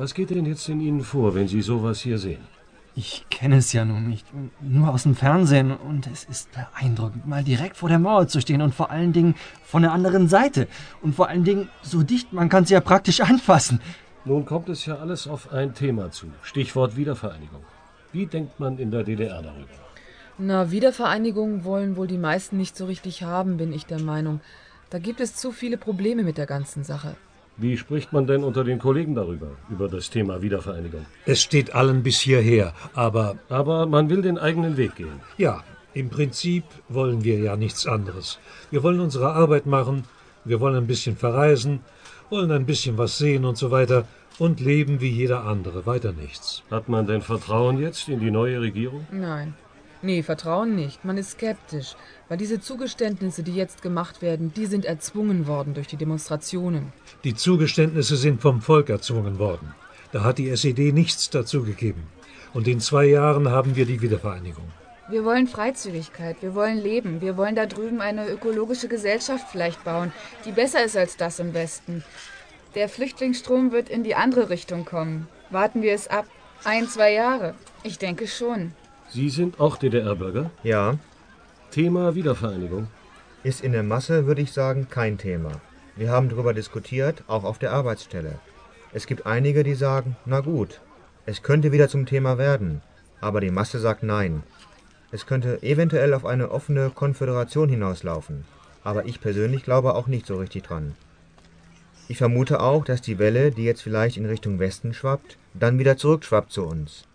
Was geht denn jetzt in Ihnen vor, wenn Sie sowas hier sehen? Ich kenne es ja nun nicht, nur aus dem Fernsehen. Und es ist beeindruckend, mal direkt vor der Mauer zu stehen und vor allen Dingen von der anderen Seite. Und vor allen Dingen so dicht, man kann sie ja praktisch anfassen. Nun kommt es ja alles auf ein Thema zu. Stichwort Wiedervereinigung. Wie denkt man in der DDR darüber? Na, Wiedervereinigung wollen wohl die meisten nicht so richtig haben, bin ich der Meinung. Da gibt es zu viele Probleme mit der ganzen Sache. Wie spricht man denn unter den Kollegen darüber, über das Thema Wiedervereinigung? Es steht allen bis hierher, aber... Aber man will den eigenen Weg gehen. Ja, im Prinzip wollen wir ja nichts anderes. Wir wollen unsere Arbeit machen, wir wollen ein bisschen verreisen, wollen ein bisschen was sehen und so weiter und leben wie jeder andere, weiter nichts. Hat man denn Vertrauen jetzt in die neue Regierung? Nein. Nee, Vertrauen nicht. Man ist skeptisch, weil diese Zugeständnisse, die jetzt gemacht werden, die sind erzwungen worden durch die Demonstrationen. Die Zugeständnisse sind vom Volk erzwungen worden. Da hat die SED nichts dazugegeben. Und in 2 Jahren haben wir die Wiedervereinigung. Wir wollen Freizügigkeit, wir wollen leben, wir wollen da drüben eine ökologische Gesellschaft vielleicht bauen, die besser ist als das im Westen. Der Flüchtlingsstrom wird in die andere Richtung kommen. Warten wir es ab. 1, 2 Jahre. Ich denke schon. Sie sind auch DDR-Bürger? Ja. Thema Wiedervereinigung? Ist in der Masse, würde ich sagen, kein Thema. Wir haben darüber diskutiert, auch auf der Arbeitsstelle. Es gibt einige, die sagen, na gut, es könnte wieder zum Thema werden, aber die Masse sagt nein. Es könnte eventuell auf eine offene Konföderation hinauslaufen, aber ich persönlich glaube auch nicht so richtig dran. Ich vermute auch, dass die Welle, die jetzt vielleicht in Richtung Westen schwappt, dann wieder zurückschwappt zu uns.